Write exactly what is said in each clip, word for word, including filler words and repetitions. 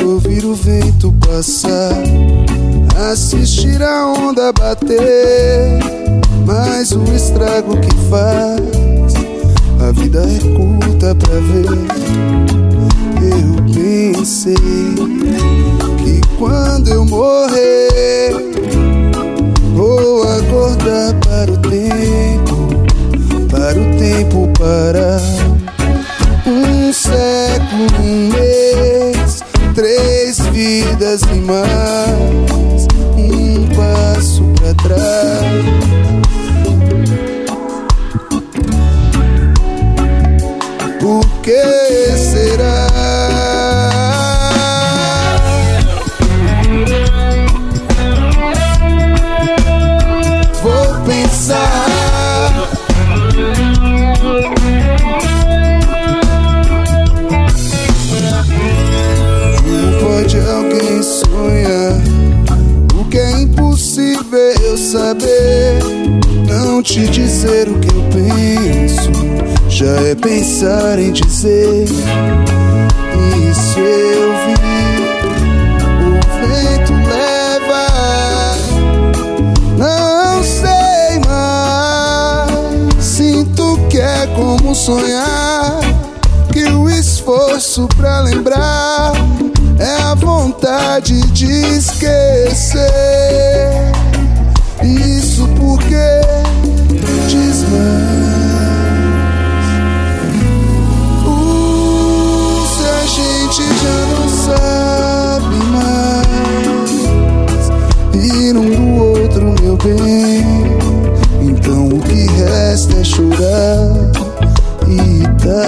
ouvir o vento passar, assistir a onda bater. Mas o estrago que faz, a vida é curta pra ver. Eu pensei que quando eu morrer, vou acordar para o tempo, para o tempo parar. Um século, um mês, três vidas e mais um passo pra trás. Por que será? Vou pensar. Como pode alguém sonhar o que é impossível saber? Não te dizer o que eu penso já é pensar em dizer. Isso eu vi, o vento leva. Não sei mais, sinto que é como sonhar, que o esforço pra lembrar é a vontade de esquecer. Isso porque diz mais. A gente já não sabe mais ir um do outro, meu bem. Então o que resta é chorar. E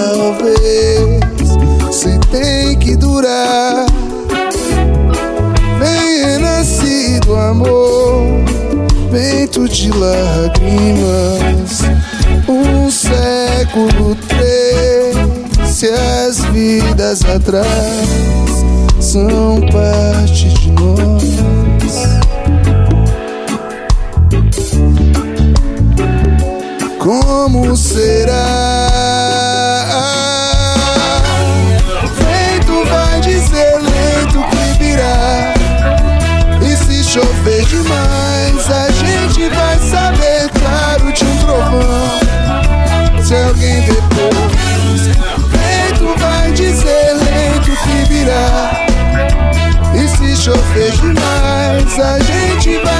talvez, se tem que durar, vem renascido amor, vento de lágrimas. Um século três, se as vidas atrás são parte de nós. Como será? Vento vai dizer lento que virá. E se chover demais, a gente vai saber claro de um trovão. Se alguém depois, vento vai dizer lento que virá. E se chover demais, a gente vai